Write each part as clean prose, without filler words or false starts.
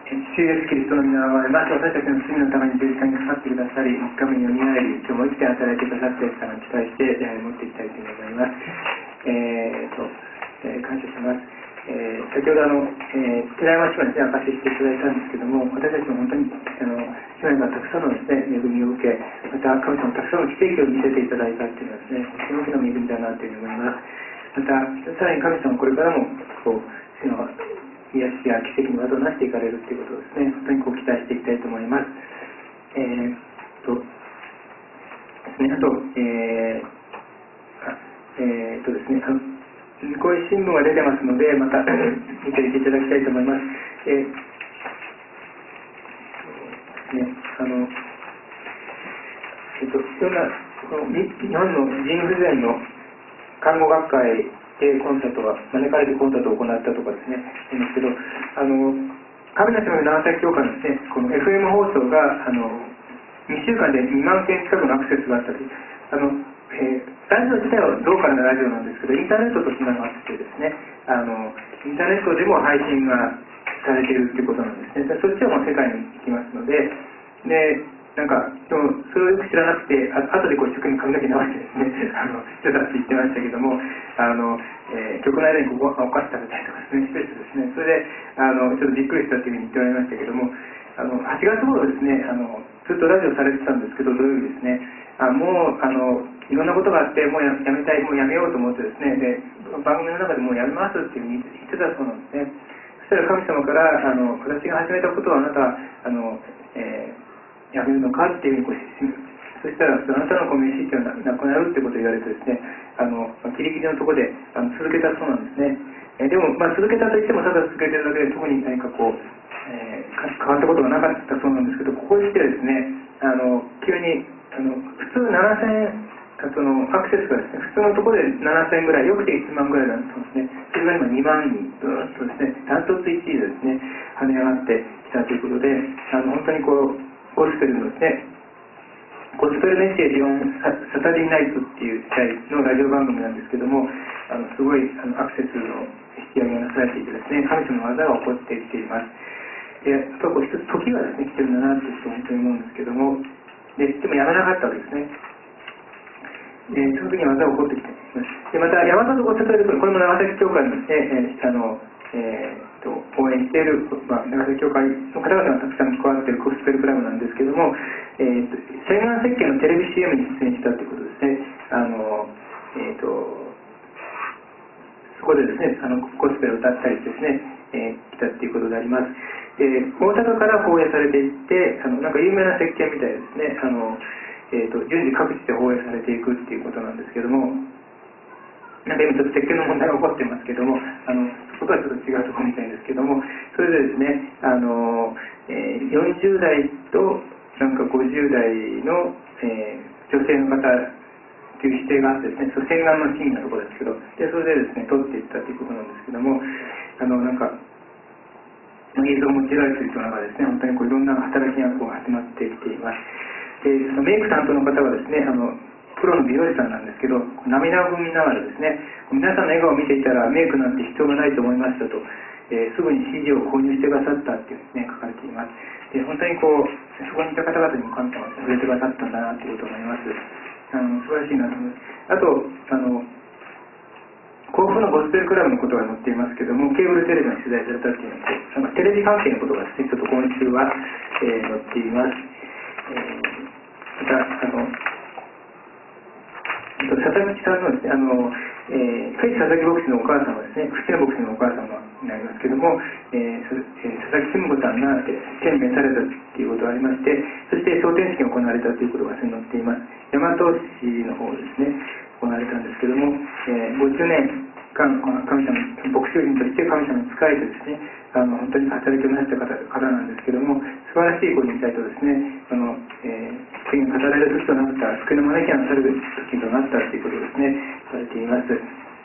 主イエスキリストの皆をまず私たちの罪のために十字架にかかってくださり、3日目によみがえり、今日も生きて働いてくださった様に期待して持っていきたいと思います。感謝します。先ほど寺山姉妹に証ししていただいたんですけども、私たちも本当に姉妹がたくさんのですね、恵みを受け、また神様たくさんの奇跡を見せていただいたというのはですね、とても大きな恵みだなというふうに思います。また、さらに神様これからも主の癒しや奇跡の技をなしていかれるということをですね、本当に期待していきたいと思います。ですね、こういう新聞が出てますので、また見ていていただきたいと思います。いろんな日本の腎不全の看護学会でコンサートが招かれてコンサートを行ったとかですね、言いますけど、神の島の長崎教会のですね、この FM 放送が2週間で2万件近くのアクセスがあったり、ラジオ自体はローカルなラジオなんですけど、インターネットとつながってですね、インターネットでも配信がされているということなんですね。そっちはもう世界に行きますので、なんかでもそれをよく知らなくて、後で一生懸命髪の毛直してですね、人たち言ってましたけども、曲の間にここお菓子食べたりとかですね、してですね、それでちょっとびっくりしたというふうに言っておられましたけども、8月頃ですね、ずっとラジオされてたんですけど、土曜日ですね、もういろんなことがあって、もうやめたい、もうやめようと思ってですね、で番組の中でもうやめますっていうふうに言ってたそうなんですね。そしたら神様から私が始めたことはあなたやめるのかっていうふうにそしたらあなたのこの意思っていうのはなくなるってことを言われてですね、ギリギリのところで続けたそうなんですね。でも、続けたといってもただ続けてるだけで特に何か変わったことがなかったそうなんですけど、ここに来てですね、急に普通7000アクセスがですね、普通のところで7000ぐらい、よくて1万ぐらいなんですね。それが今2万人とですね、ダントツ1位でですね、跳ね上がってきたということで、本当にゴスペルのですね、ゴスペルメッセージ4サタデーナイトっていうのラジオ番組なんですけども、すごいアクセスの引き上げがなされていてですね、神様の技が起こってきています。で、あと一つ時がですね、来てるんだなと本当に思うんですけども、でもやめなかったわけですね。その時に技が起こってきています。で、また大和とご例えると、これも長崎教会のですね、応援している、長崎教会の方々がたくさん関わっているゴスペルクラブなんですけども、洗顔石鹸のテレビ CM に出演したということですね。そこでですね、ゴスペルを歌ったりですね、来たということであります。で、大阪から放映されていって、なんか有名な石鹸みたいですね。順次各地で放映されていくっていうことなんですけども、なんか今ちょっと石鹸の問題が起こってますけども、そこはちょっと違うところみたいですけども、それでですね、40代となんか50代の、女性の方という指定があってですね、その洗顔のシーンのところですけど、でそれでですね、撮っていったということなんですけども、なんか映像を用いられている人の中ですね、本当にいろんな働きが始まってきています。で、そのメイク担当の方はですね、プロの美容師さんなんですけど、涙を踏みながらですね、皆さんの笑顔を見ていたらメイクなんて必要がないと思いましたと、すぐに CD を購入してくださったっていうですね、書かれています。で、本当にそこにいた方々にも神様が触れてくださったんだなということを思います。素晴らしいなと思います。あと、甲府のゴスペルクラブのことが載っていますけども、ケーブルテレビの取材されたっていうのと、テレビ関係のことがですね、ちょっと今週は、載っています。また、佐々木さんのですね、フェイス佐々木牧師のお母さんはですね、クリスティナ牧師のお母様になりますけども、佐々木慎吾さんが天命されたということがありまして、そして昇天式が行われたということが載っています。大和市の方ですね、行われたんですけども、50年間神様の牧師人として神様に仕えてですね、本当に働きをなした方なんですけども、素晴らしいご人材とですね、次に語られる時となった、救いの招きがなされる時となったということをですね、されています。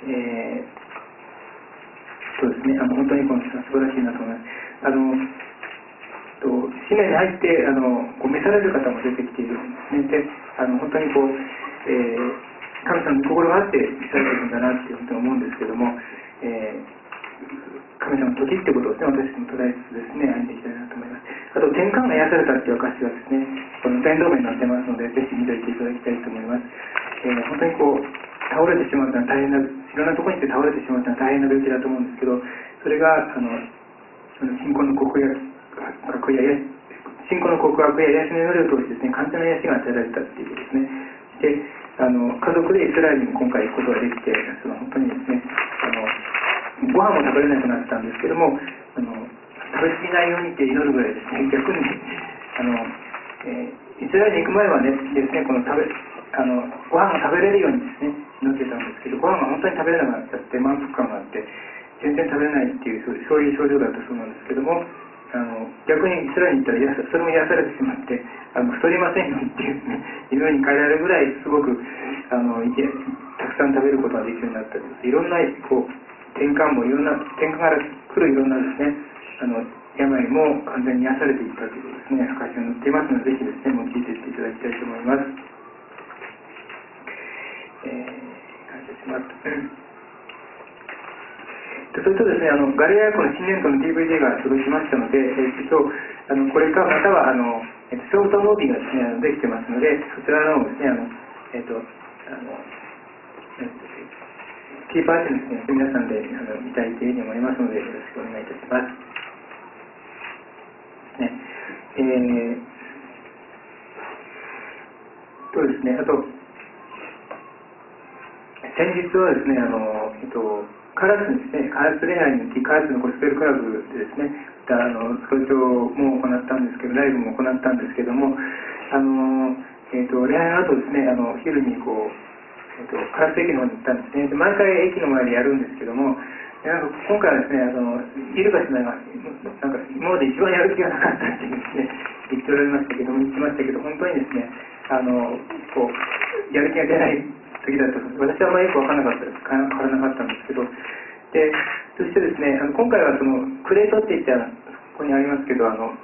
そうですね、本当にこの素晴らしいなと思います。市内に入って召される方も出てきているんですね。で、本当に神様の心があって召されているんだなって本当に思うんですけども、神様の時ってことをですね、私たちも捉えつつですね、歩んでいきたいなと思転換が癒されたっていう証がですね、この伝道面になってますので、ぜひ見ておいていただきたいと思います。本当にこう倒れてしまうというのは大変な、いろんなところに行って倒れてしまうというのは大変な病気だと思うんですけど、それが信仰の告白や信仰の告白や癒しの祈りを通してですね、完全な癒しが与えられたっていうことですね。で、家族でイスラエルに今回行くことができて、本当にですね、ご飯も食べれなくなったんですけども、食べ過ぎないようにって祈るぐらいですね、逆にイスラエルに行く前はねですね、このご飯が食べれるようにですね祈ってたんですけど、ご飯が本当に食べれなくなっちゃって満腹感があって全然食べれないっていうそういう症状だったそうなんですけども、逆にイスラエルに行ったらそれも癒されてしまって太りませんようにっていうね夢に変えられるぐらいすごくたくさん食べることができるようになったり、いろんなこう転換もいろんな転換から来るいろんなですね病も完全に癒されていったということですね、証が載っていますので、ぜひですね用いていっていただきたいと思います。感謝します。それとですね、ガリラヤ湖の新年度の DVD が届きましたので、今日これかまたはショートムービーがですねできてますので、そちらのですねキーパーティーですね、皆さんで見たいというふうに思いますので、よろしくお願いいたします。ですね、あと先日はですね、カラスですね、カラス恋愛にカラスのゴスペルクラブでですね、早朝も行ったんですけど、ライブも行ったんですけども、恋愛の後ですね、昼にこう、カラス駅の方に行ったんですね。で毎回駅の前でやるんですけども、今回はですね、いるかしないが、なんか今まで一番やる気がなかったっていうですね、言っておられましたけど、本当にですね、こう、やる気が出ない時だったと。私はあんまりよく分からなかったんですけど、で、そしてですね、今回はクレートって言ってここにありますけど、その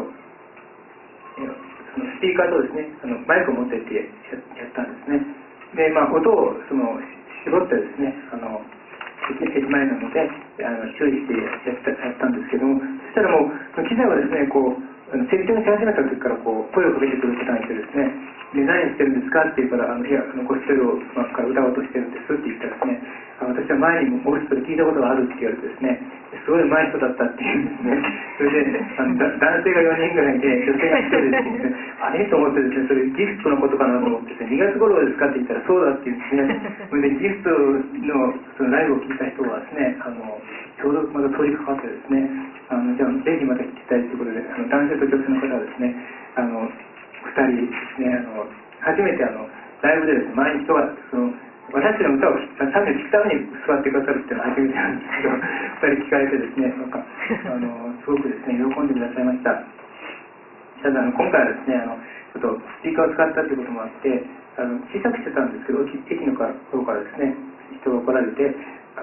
スピーカーとですね、マイクを持ってってやったんですね。で、音を絞ってですね、駅前なので注意してやったんですけども、そしたらもう機材はですね、こう設定にし始めた時からこう声をかけてくる方がいてですね、で何してるんですかって言うから、いやゴスペルをから歌おうとしてるんですって言ったらですね、私は前にもゴスペル聞いたことがあるって言われてですね、すごい上手い人だったっていうんですね。それで男性が4人ぐらいで女性が1人ですね、あれと思ってですね、それギフトのことかなと思ってですね、2月頃ですかって言ったらそうだって言うんですね。それでギフトのそのライブを聞いた人はですね、ちょうどまた通りかかってですね、じゃあぜひまた聞きたいということで、男性と女性の方はですね、2人ですね、初めてライブでですね、前に人が私の歌を単に聞くために座ってくださるっていうのは初めてなんですけど、2人聞かれてですね、すごくですね、喜んでくださいました。ただ今回はですね、ちょっとスピーカーを使ったということもあって、小さくしてたんですけど、駅の方からですね、人が来られて、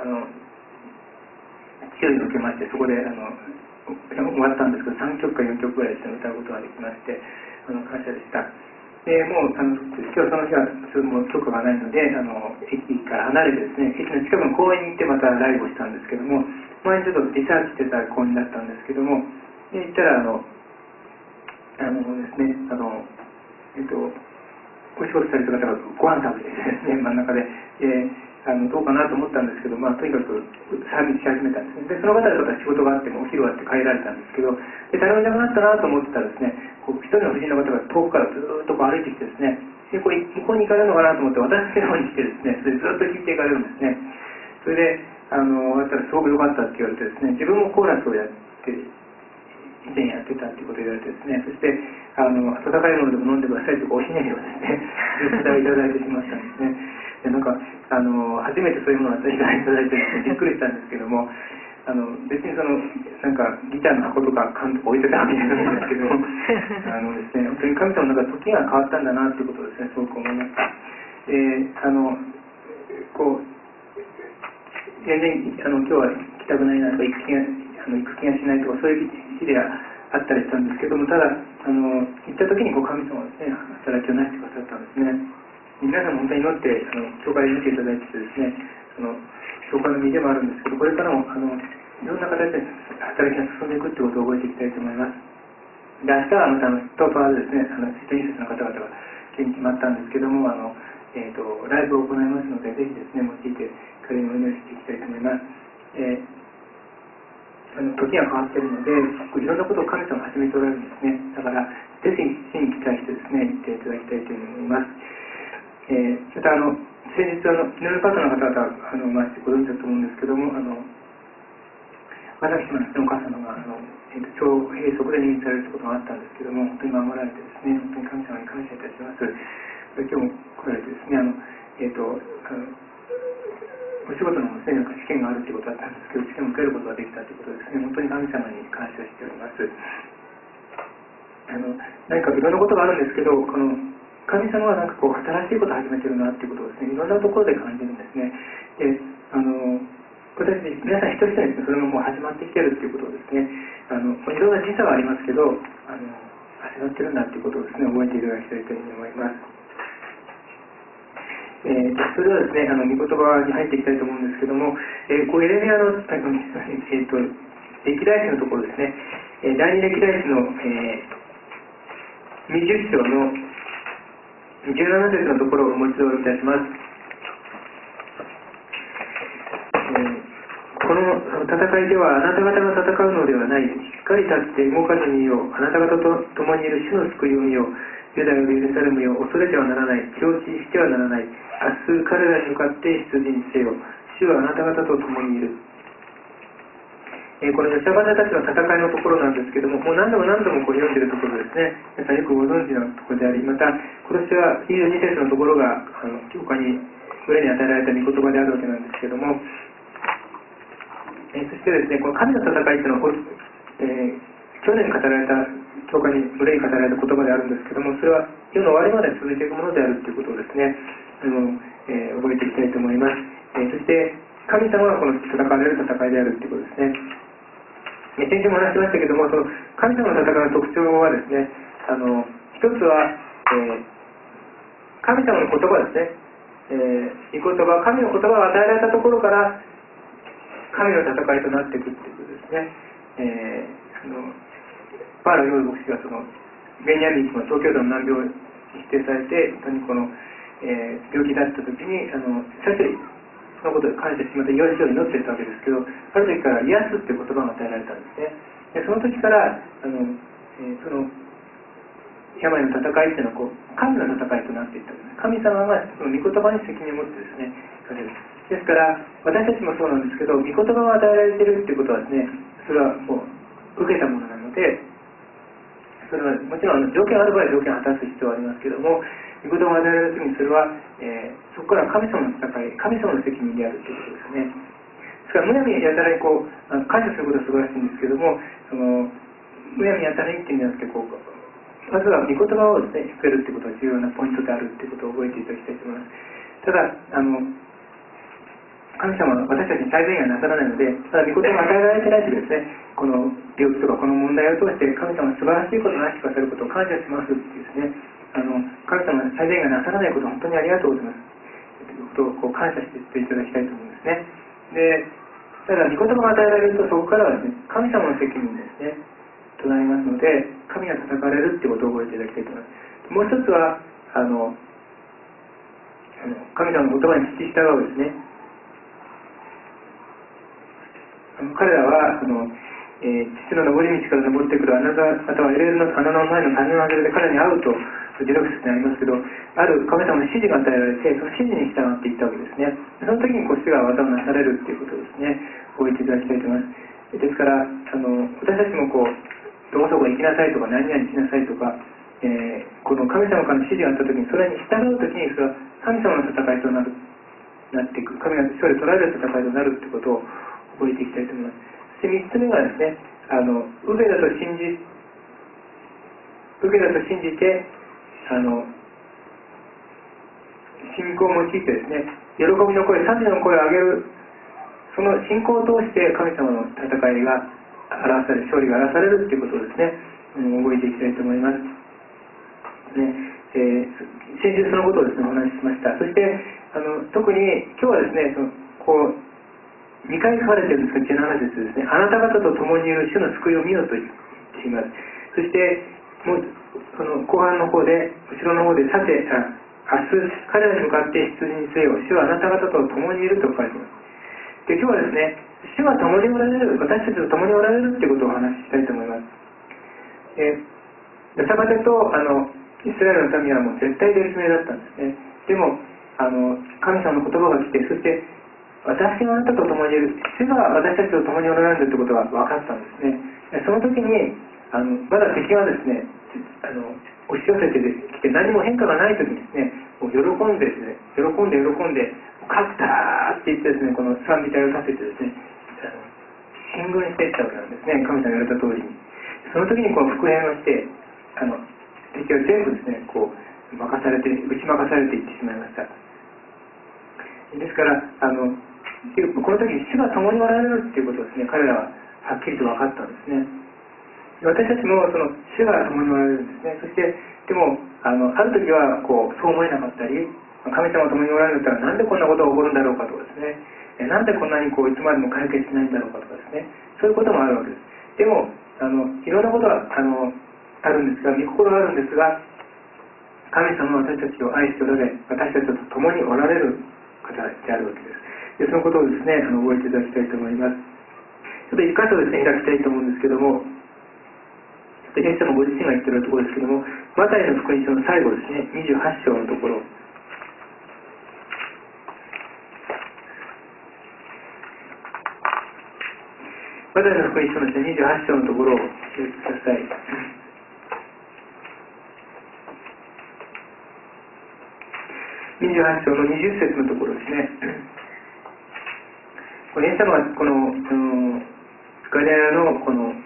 注意を受けまして、そこで終わったんですけど、3曲か4曲ぐらいですね、歌うことができまして、感謝でした。でもう今日その日はもう許可がないので、駅から離れてですね、駅の近くの公園に行ってまたライブをしたんですけども、前にちょっとリサーチしてた公園だったんですけども、で行ったらですね、お仕事された方がご飯食べてですね、真ん中で、どうかなと思ったんですけど、とにかくサービスし始めたんですね。で、その方々は仕事があってもお昼があって帰られたんですけど、で、誰もいなくなったなと思ってたらですね、一人の婦人の方が遠くからずっと歩いてきてですね、で、向こうに行かれるのかなと思って私の方に来てですね、それでずっと聞いていかれるんですね。それで、終わったらすごく良かったって言われてですね、自分もコーラスをやって以前やってたっていうことを言われてですね、そして温かいものでも飲んでくださいとかおひねりをですね絶対いただいてしまったんですね。でなんか初めてそういうものをいただいてびっくりしたんですけども、別になんかギターの箱とか缶とか置いてたわけじゃないんですけどもですね、本当に神様の中で時が変わったんだなということをですね、すごく思いました。こう全然今日は行きたくないなとか行く気がしないとかそういう日ではあったりしたんですけども、ただ行った時に神様はですね働きをなしてくださったんですね。皆さんも本当に祈って教会で見ていただいてですね、教会の身でもあるんですけど、これからもいろんな形で働きが進んでいくということを覚えていきたいと思います。 で、明日はまたトーパーでですね、出演者の方々が決まったんですけども、ライブを行いますので、ぜひですね、用いて彼にお祈りしていきたいと思います。時が変わっているので、いろんなことを神様が始めておられるんですね。だから、ぜひ真に期待してですね、行っていただきたいというふうに思います。また先日井上パートナーの方々ご存知だと思うんですけども、私のお母様が腸閉塞で入院されることがあったんですけども、本当に守られてですね、本当に神様に感謝いたします。今日も来られてですね、お仕事のですね、試験があるということだったんですけど、試験を受けることができたということですね、本当に神様に感謝しております。何かいろんなことがあるんですけど、神様はなんかこう新しいことを始めてるなっていうことをですね、いろんなところで感じるんですね。で、私皆さん一人一人ですね、それがもう始まってきてるっていうことをですね、いろんな時差はありますけど、始まってるんだっていうことをですね、覚えていただきたいというふうに思います。それではですね、御言葉に入っていきたいと思うんですけども、エレミヤの、歴代史のところですね、第二歴代史の、20章の17節のところをもう一度いたします。この戦いではあなた方が戦うのではない。しっかり立って動かずにいよう。あなた方と共にいる主の救いを見よう。ユダよりエルサレムよ、恐れてはならない。気落ちしてはならない。明日彼らに向かって出陣せよ。主はあなた方と共にいる。このヨシャバネたちの戦いのところなんですけども、もう何度もこう読んでいるところですね。皆さんよくご存知のところであり、また今年は22節のところが教会に群れに与えられた御言葉であるわけなんですけども、そしてですね、この神の戦いというのは、去年語られた教会に群れに語られた言葉であるんですけども、それは世の終わりまで続いていくものであるということをですね、覚えていきたいと思います。そして神様はこの戦われる戦いであるということですね。先週も話しましたけども、その神様の戦いの特徴はですね、一つは、神様の言葉ですね、御言葉、神の言葉を与えられたところから神の戦いとなっていくということですね。パーラ・ヨール牧師がベニヤミンの東京都の難病に指定されて、本当にこの、病気だった時に最初にそのことで感謝してまた癒しを祈っていたわけですけど、ある時から癒すっていう言葉が与えられたんですね。でその時からその病の戦いっていうのはこう神の戦いとなっていったんです。神様がその御言葉に責任を持ってですねされる。ですから私たちもそうなんですけど、御言葉を与えられているっていうことはですね、それはもう受けたものなので、それはもちろん条件ある場合は条件を果たす必要はありますけども、御言葉を与えられるときにそれは、そこから神様の戦い、神様の責任であるということですね。ですからむやみやたらにこう感謝することは素晴らしいんですけども、むやみやたらにっていうんじゃなくてこう、まずは御言葉をですね、聞けるということが重要なポイントであるということを覚えていただきたいと思います。ただ神様は私たちに最善がなさらないので、ただ御言葉が与えられてないとですね、この病気とかこの問題を通して神様は素晴らしいことをなしてくださることを感謝しますっていうですね、神様が最善がなさらないことを本当にありがとうございますということをこう感謝していただきたいと思うんですね。で、ただ御言葉が与えられるとそこからはですね、神様の責任ですねとなりますので、神が叩かれるっていうことを覚えていただきたいと思います。もう一つは神様の言葉に聞き従うですね。彼らは父の登り道から登ってくるあなた方はエレールの穴の前の谷の外れで彼に会うと記録説にありますけど、ある神様の指示が与えられて、その指示に従っていったわけですね。その時に主が技をなされるということをですね、覚えていただきたいと思います。ですから私たちもこうどこそこ行きなさいとか何々しなさいとか、この神様からの指示があった時にそれに従う時にそれは神様の戦いとなっていく、神が勝利取られる戦いとなるということを覚えていきたいと思います。そして3つ目がですね、受けだと信じて信仰を用いてですね、喜びの声、賛美の声を上げる、その信仰を通して神様の戦いが表され、勝利が表されるということをですね、覚えていきたいと思います。先週そのことをですね、お話ししました。そして特に今日はですね、2回書かれているんですが、17節ですね、あなた方と共にいる主の救いを見ようと言っています。 そしてもうその後半の方で、後ろの方で、さて、明日彼らに向かって羊にせよ、主はあなた方と共にいると書いています。で、今日はですね、主は共におられる、私たちと共におられるということをお話ししたいと思います。ヨサバテとイスラエルの民はもう絶対で決めだったんですね。でも神様の言葉が来て、そして私があなたと共にいる、主が私たちと共におられるということが分かったんですね。その時にまだ敵はですね押し寄せてきて何も変化がない時にですね、もう喜んで勝ったーって言ってですね、この賛美隊を立ててですね、進軍していったわけなんですね、神様が言われた通りに。その時にこう復変をして敵は全部ですねこう打ち負かされていってしまいました。ですからこの時に主が共におられるっていうことをですね、彼らははっきりと分かったんですね。私たちもその主が共におられるんですね。そしてでもある時はこうそう思えなかったり、神様が共におられるんだったらなんでこんなことが起こるんだろうかとかですね、なんでこんなにこういつまでも解決しないんだろうかとかですね、そういうこともあるわけです。でもいろんなことはあるんですが、御心があるんですが、神様は私たちを愛しておられ、私たちと共におられる方であるわけです。でそのことをですね覚えていただきたいと思います。ちょっと一箇所ですね開きたいと思うんですけども、イエス様ご自身が言っているところですけども、マタイの福音書の最後ですね、28章のところ、マタイの福音書の28章のところを開いてください。28章の20節のところですね。イエス様はこのガリラヤのこの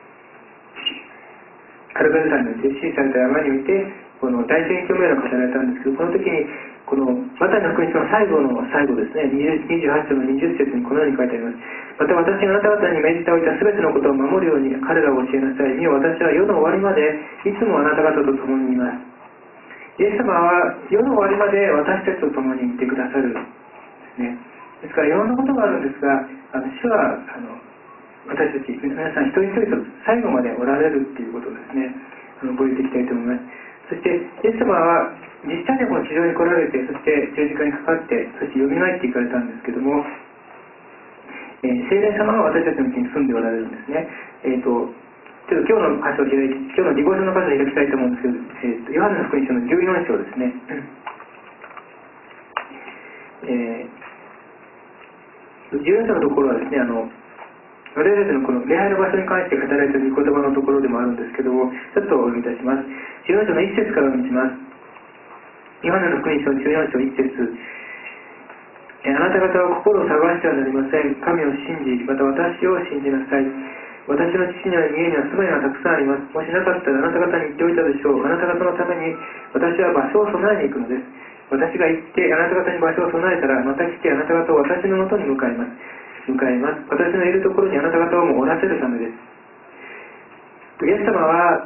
カルベル山において支持された山においてこの大宣教名が語られたんですけど、この時にこのマタイの福音書の最後ですね、28章の20節にこのように書いてあります。また私があなた方に命じておいたすべてのことを守るように彼らを教えなさい。見よ、私は世の終わりまでいつもあなた方と共にいます。イエス様は世の終わりまで私たちと共にいてくださるんですね。ですからいろんなことがあるんですが、主は私たち皆さん一人一人と最後までおられるっていうことをですね覚えていきたいと思います。そしてイエス様は実際にこの地上に来られて、そして十字架にかかって、そして蘇っていかれたんですけども、聖霊様が私たちのうちに住んでおられるんですね。ちょっと今日の箇所を開いて、今日のディボーションの箇所を開きたいと思うんですけど、ヨハネの福音書の14章ですね。14章のところはですね、私たちのこの礼拝の場所に関して語られている御言葉のところでもあるんですけども、ちょっとお読みいたします。14章の1節からお読みします。ヨハネの福音書14章1節、あなた方は心を探してはなりません。神を信じ、また私を信じなさい。私の父には家には住まいがたくさんあります。もしなかったらあなた方に言っておいたでしょう。あなた方のために私は場所を備えに行くのです。私が行ってあなた方に場所を備えたら、また来てあなた方を私のもとに迎えます。私のいるところにあなた方をもおらせるためです。イエス様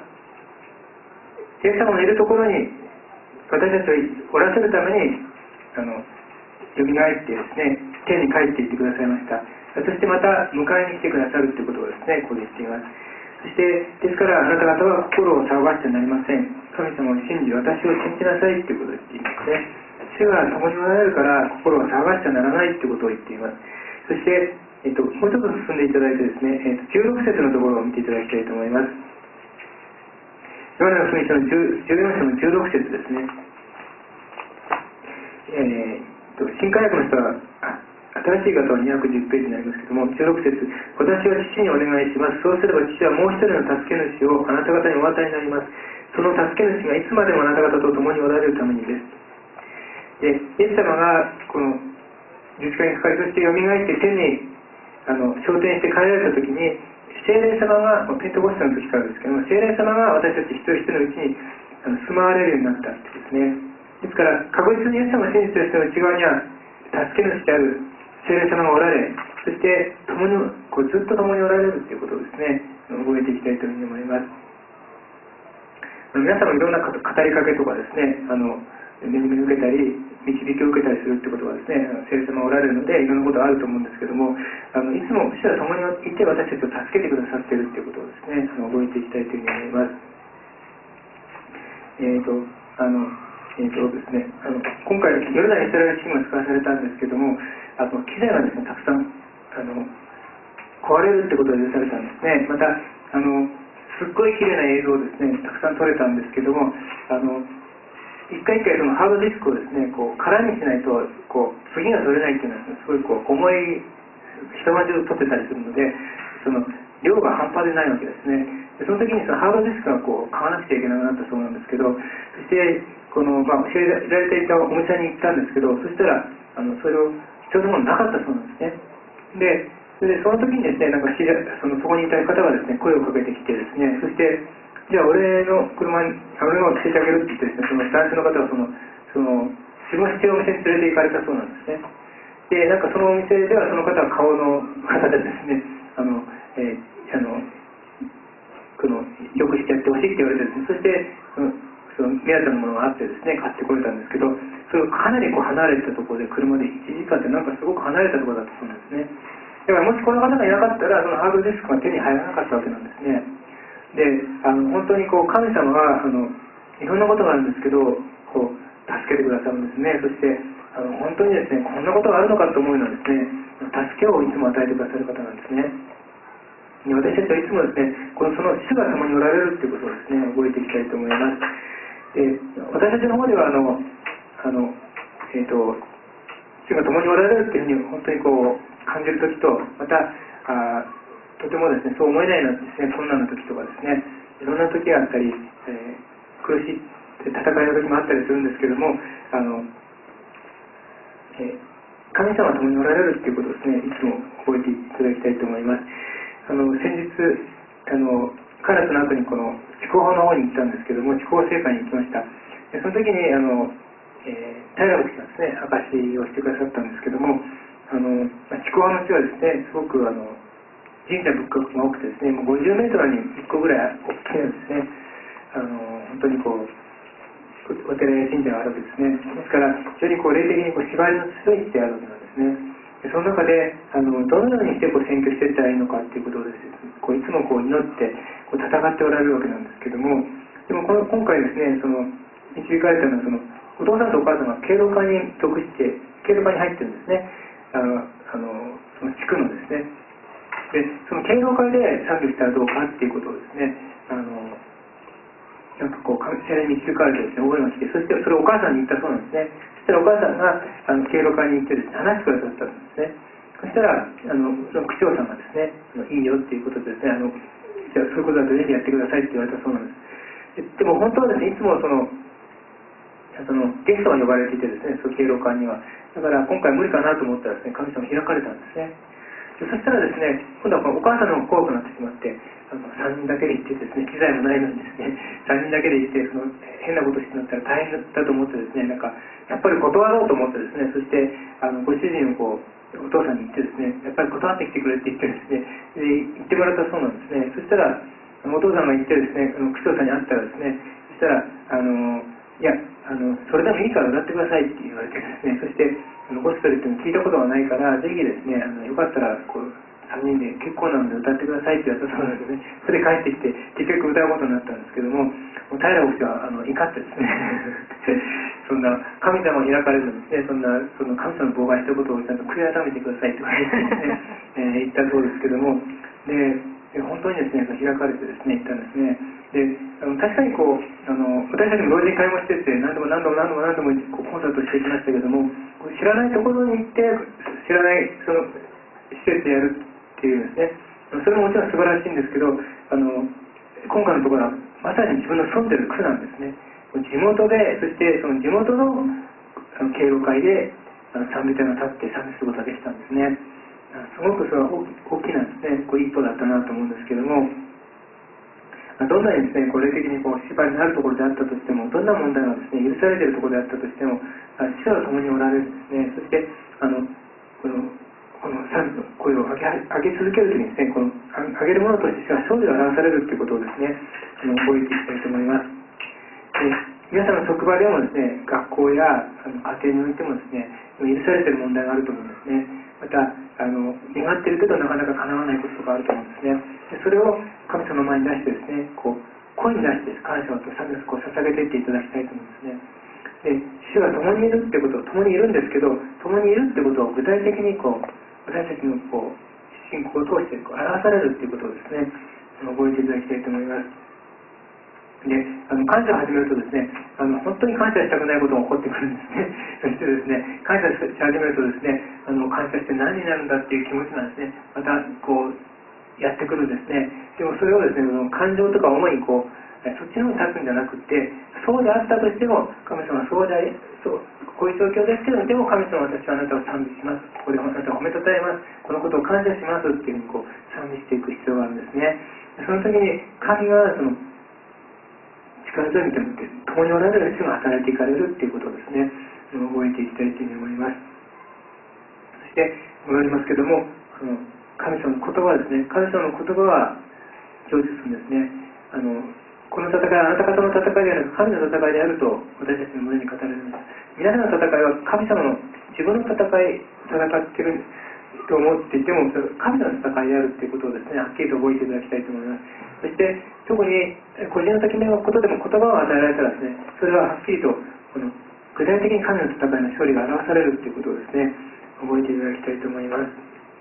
のいるところに私たちをおらせるためによみがえってですね、天に帰っていってくださいました。そしてまた迎えに来てくださるということをですねここで言っています。そしてですからあなた方は心を騒がしてはなりません。神様を信じ、私を信じなさいということを言っていますね。主が共におられるから心を騒がしてはならないということを言っています。そして、もうちょっと進んでいただいてですね、16節のところを見ていただきたいと思います。ヨハネの福音書の14章の16節ですね。新海訳の人は新しい方は210ページになりますけども、16節、私は父にお願いします。そうすれば父はもう一人の助け主をあなた方にお与えになります。その助け主がいつまでもあなた方と共におられるためにです。で、イエス様がこの十字架にかかり、そしてよみがえって天に昇天して帰られた時に、聖霊様がペンテコステの時からですけども、聖霊様が私たち一人一人のうちに住まわれるようになったってですね。ですから確実にイエス様が信じている人の内側には助け主である聖霊様がおられ、そして共にずっと共におられるということをですね覚えていきたいというふうに思います。皆さんもいろんな語りかけとかですね恵み受けたり導きを受けたりするってことはですね、聖霊様おられるのでいろんなことがあると思うんですけども、いつも主は共にいて私たちを助けてくださっているっていうことをですね、覚えていきたいというふうに思います。ですね、今回ヨルダンイスラエルチームが使わされたんですけども、機材がですねたくさん壊れるってことが許されたんですね。またすっごい綺麗な映像をですねたくさん撮れたんですけども、一回一回そのハードディスクをですね空にしないと次が撮れないっていうのはすごい重い人待ちを撮ってたりするので、その量が半端でないわけですね。でその時にそのハードディスクが買わなくちゃいけなくなったそうなんですけど、そして教えられていたお店に行ったんですけど、そしたらそれを必要なものなかったそうなんですね。でその時にですね、そこにいた方がですね声をかけてきてですね、そしてじゃあ俺の車に俺のを着せてあげるって言ってですね、その男性の方は自分が必要なお店に連れて行かれたそうなんですね。でそのお店ではその方は顔の方でですね、よくしてやってほしいって言われてですね、そしてその目当てのものがあってですね買ってこれたんですけど、それをかなり離れたところで車で1時間ってすごく離れたところだったそうなんですね。だからもしこの方がいなかったらそのハードディスクが手に入らなかったわけなんですね。で本当に神様がいろんなことがあるんですけど助けてくださるんですね。そして本当にですねこんなことがあるのかと思うようなですね助けをいつも与えてくださる方なんですね。私たちはいつもですねその主が共におられるということをですね覚えていきたいと思います。で私たちの方では主が共におられるというふうに本当に感じる時と、またとてもですねそう思えないのですね困難な時とかですね、いろんな時があったり、苦しい戦いの時もあったりするんですけども、神様が共におられるということをですねいつも覚えていただきたいと思います。先日カラスの後に筑豊の方に行ったんですけども、筑豊聖火に行きました。でその時に平牧師がですね証しをしてくださったんですけども、筑豊の地はですねすごく神社仏閣が多くてですね、もう50メートルに1個ぐらい大きいんですね。本当にお寺や神社があるわけですね。ですから非常に霊的に縛りの強いってあるわけなんですね。でその中でどのようにして宣教していったらいいのかっていうことをですねいつも祈って戦っておられるわけなんですけども、でも今回ですね導かれたのはお父さんとお母さんが敬老会に属して敬老会に入ってるんですね。その地区のですね。でその敬老会で賛美したらどうかっていうことをですね聖霊に導かれてですね応援が来て、そしてそれをお母さんに言ったそうなんですね。そしたらお母さんが敬老会に行ってですね話してくださったんですね。そしたらその区長さんがですねいいよっていうことでですねじゃあそういうことだとぜひやってくださいって言われたそうなんです。でも本当はですねいつもゲストが呼ばれていてですね、敬老会にはだから今回無理かなと思ったらですね神様開かれたんですね。そしたらですね今度はお母さんの方が怖くなってしまって3人だけで行ってですね機材もないのにですね3人だけで行って変なことしてなったら大変だと思ってですねやっぱり断ろうと思ってですね、そしてご主人をお父さんに言ってですねやっぱり断ってきてくれって言ってですね言ってもらったそうなんですね。そしたらお父さんが言ってですね区長さんに会ったらですね、そしたらいやそれでもいいから歌ってくださいって言われてですね、そしてゴスペルっていうの聞いたことがないからぜひですねよかったら3人で結構なので歌ってくださいって言われたそうなんですね。それで帰ってきて結局歌うことになったんですけども、平牧師は怒ってですねそんな神様を開かれるんですね、その神様の妨害したことをちゃんと悔い改めてくださいと言ったそうですけども、で本当にですね開かれてですね言ったんですね。で確かに私たちも同時に会話してて何度もコンサートしてきましたけども、知らないところに行って知らない施設でやるっていうですね、それももちろん素晴らしいんですけど今回のところはまさに自分の住んでる区なんですね。地元で、そしてその地元の敬老会で賛美隊が立って賛美することができたんですね。すごくそれは大きなですね一歩だったなと思うんですけども、どんなにですね霊的に縛りのあるところであったとしても、どんな問題がですね許されているところであったとしても主は共におられるんですね。そしてこの賛美の声を上げ続けるときにですね上げるものとして主は勝利を表されるということをですね覚えていきたいと思います。 皆さんの職場でもですね、学校や家庭においてもですね、許されている問題があると思うんですね。また願っているけどなかなか叶わないこととかあると思うんですね。でそれを神様の前に出してですね、声に出して感謝を捧げていっていただきたいと思うんですね。で主は共にいるってこと、共にいるんですけど、共にいるってことを具体的に私たちの信仰を通して表されるっていうことをですね、覚えていただきたいと思います。で感謝を始めるとですね、本当に感謝したくないことが起こってくるんですね。そしてですね、感謝し始めるとですね、感謝して何になるんだっていう気持ちがですね、またやってくるんですね。でもそれをですね、感情とか思いにそっちの方に立つんじゃなくて、そうであったとしても、神様はこういう状況ですけど、でも神様は私はあなたを賛美します。ここであなたを褒めたたえます。このことを感謝しますっていうふうに賛美していく必要があるんですね。その時に神が力強い見てもって共におられる主が働いていかれるっていうことをですね、覚えていきたいというふうに思います。そして戻りますけども、神様の言葉ですね、神様の言葉は成就するんですね。この戦いはあなた方の戦いである、神の戦いであると私たちの胸に語られます。皆さんの戦いは神様の自分の戦っていると思っていても、神の戦いであるということをですね、はっきりと覚えていただきたいと思います。そして特に個人の的なことでも言葉を与えられたらですね、それははっきりと具体的に神の戦いの勝利が表されるということをですね、覚えていただきたいと思います。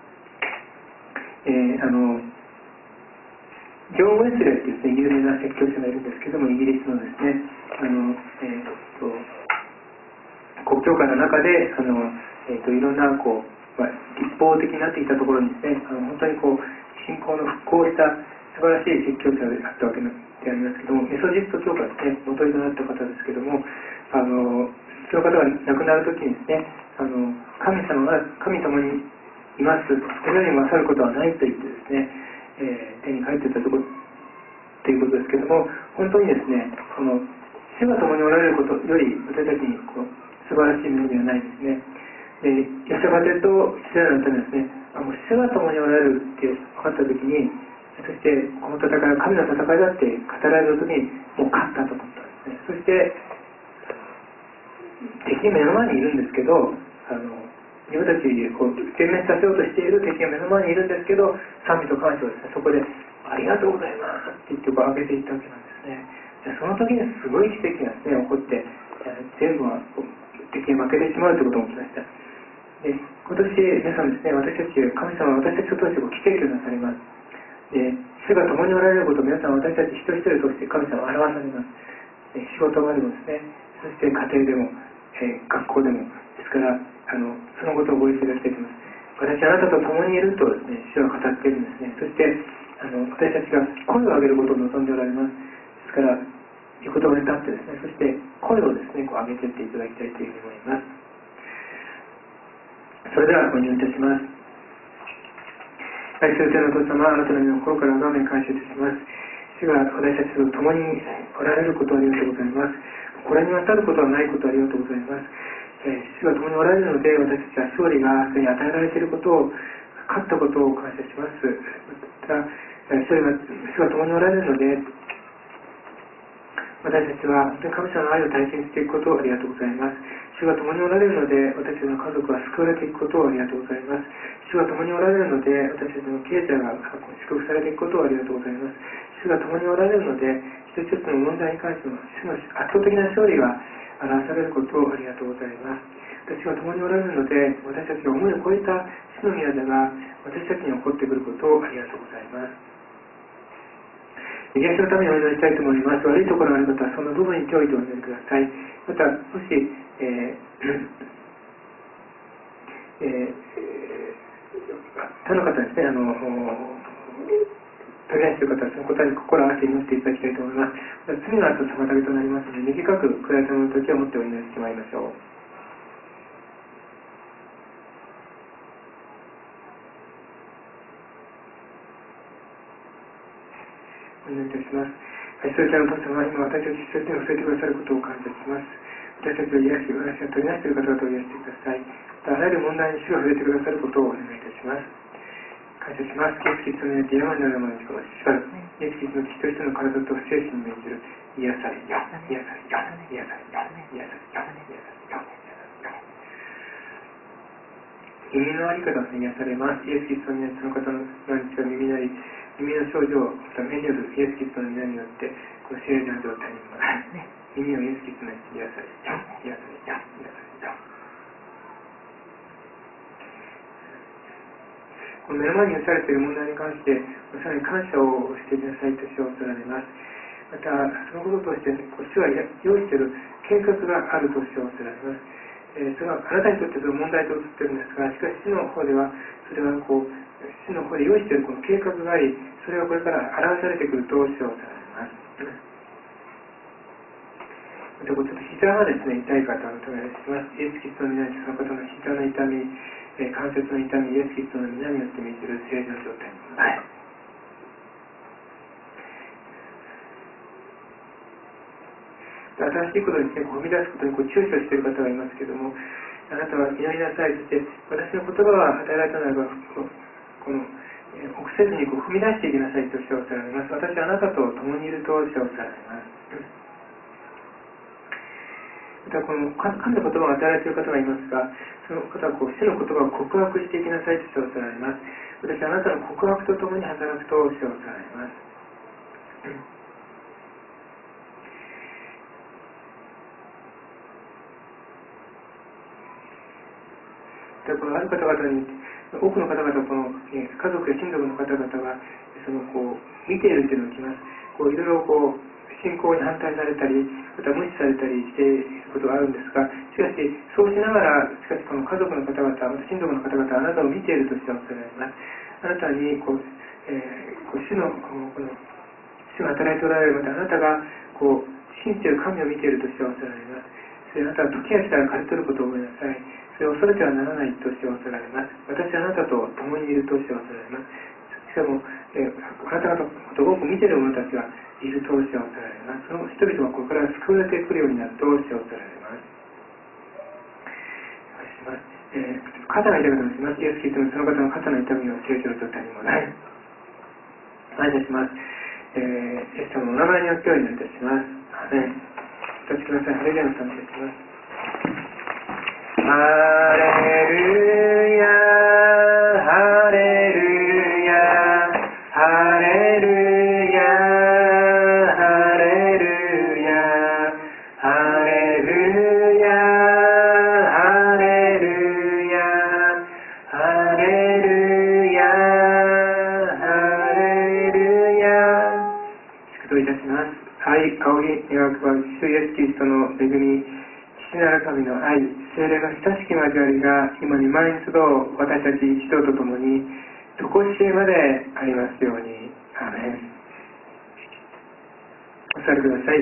ジョン・ウェスレーというですね、有名な説教者がいるんですけども、イギリスのですね、国教会の中でいろんな立法的になっていたところにですね、本当に信仰の復興した素晴らしい説教者であったわけでありますけども、メソジスト教会ですね、元になった方ですけども、その方が亡くなるときにですね、神様が神様にいます、それより勝ることはないと言ってですね、手に書いてたということですけども、本当にですね、主が共におられることより私たちに素晴らしいものではないですね。でヨシャバテとイスラエルのためですね、もう主が共におられるって分かったときに、そしてこの戦いは神の戦いだって語られるときにもう勝ったと思ったんですね。そして敵が目の前にいるんですけど、自分たちで全滅させようとしている敵が目の前にいるんですけど、賛美と感謝をですね、そこでありがとうございますって言って上げていったわけなんですね。でその時にすごい奇跡がですね起こって、全部は敵に負けてしまうということが起きました。で今年皆さんですね、私たち神様は私たちを通して奇跡をなされます。で主が共におられることを皆さん私たち一人一人として神様を表されます。仕事場でもですね、そして家庭でも、学校でもですからそのことを覚えていただきたいと思います。私あなたと共にいるとですね、主は語っているんですね。そして私たちが声を上げることを望んでおられます。ですから御言葉に立ってですね、そして声をですね上げていっていただきたいというふうに思います。それではお祈りいたします。愛する天のお父様、あなたの身を心から生に感謝いたします。主が私たちと共におられることをありがとうございます。これに勝ることはないことをありがとうございます。主が共におられるので、私たちは勝利がすでに与えられていることを、勝ったことを感謝します。また、主が共におられるので、私たちは本当に神様の愛を体験していくことをありがとうございます。主が共におられるので、私たちの家族は救われていくことをありがとうございます。主が共におられるので、私たちの経済が祝福されていくことをありがとうございます。主が共におられるので、一つ一つの問題に関しても主の圧倒的な勝利が表されることをありがとうございます。私が共におられるので、私たちの思いを超えた主の宮座が私たちに起こってくることをありがとうございます。癒しのためにお祈りしたいと思います。悪いところがある方はその部分に手を置いてお祈りください。また、もし、他の方ですね、取り出している方はその答えに心を合わせて祈っていただきたいと思います。罪があると妨げとなりますので、短く暗いための時を持ってお祈りしてまいりましょう。お祈りいたします。愛する天のお父様、今私たち一人に教えてくださることを感謝します。私たちを癒し、私が取り出している方々を癒してください。あらゆる問題に主が触れてくださることをお願いいたします。 感謝します。イエス・キリストによって病になる者にしかしかる。イエス・キリストの一人一人の体と精神に免じる癒されよ、癒されよ、癒されよ、癒されよ、癒されよ。耳のあり方が癒されます。イエス・キリストによってその方の毎日が耳なり、耳の症状、目によるイエス・キリストの皆によって、この聖な状態にもなる。耳をイエス・キリストによって癒されよ、癒されよ、癒されよ。この目の前に寄されている問題に関して、さらに感謝をしていなさいと主はおっしゃられます。また、そのこととして、主は用意している計画があると主はおっしゃられます。それはあなたにとってその問題と映っているんですが、しかし主の方では、それは主の方で用意しているこの計画があり、それがこれから表されてくると主はおっしゃられます。また、ちょっと膝がですね、痛い方のためにします。イエス・キリストの皆にその方の膝の痛み、関節の痛み、イエス・キリストの皆によって見せる正常状態になる。新しいことに踏み出すことに躊躇している方がいますけれども、あなたは祈りなさい。そして私の言葉が与えられたならば、この臆せずに踏み出していきなさいと主はおっしゃられます。私はあなたと共にいると主はおっしゃられます。またこの神の言葉が与えられている方がいますが、その方は主の言葉を告白していきなさいと主はおっしゃられます。私はあなたの告白と共に働くと主はおっしゃられます。このある方々に、多くの方々、この家族や親族の方々が見ているというのを聞きます。いろいろ信仰に反対されたり、また無視されたりしていることがあるんですが、しかしそうしながら、しかしこの家族の方々、また親族の方々はあなたを見ているとしておっしゃられます。あなたに主が働いておられる、またあなたが信じている神を見ているとしておっしゃられます。それあなたは時が来たら刈り取ることを覚えなさい。それを恐れてはならないとしておっしゃられます。私はあなたと共にいるとしておっしゃられます。しかも、あなた方のことを多く見ている者たちがいるとしておっしゃられます。その人々はここから救われてくるようになるとしておっしゃられます。肩が痛くなります。イエス・キリストのその方の肩の痛みを聖書の状態にもない。感謝します。イエス様のお名前によってお祈りいたします。アーメン。お立ちください。ハレルヤの賛美いたします。ハレルヤ、ハレルヤ、ハレルヤ、ハレルヤ、ハレルヤ、ハレルヤ、ハレルヤ、ハレルヤ。祝祷いたします。愛、仰ぎ、願わくば、主イエスキリストの恵み、父なる神の愛、聖霊の親しき交わりが今に毎日と私たち一同と共に常しえまでありますように。アーメン。お座りください。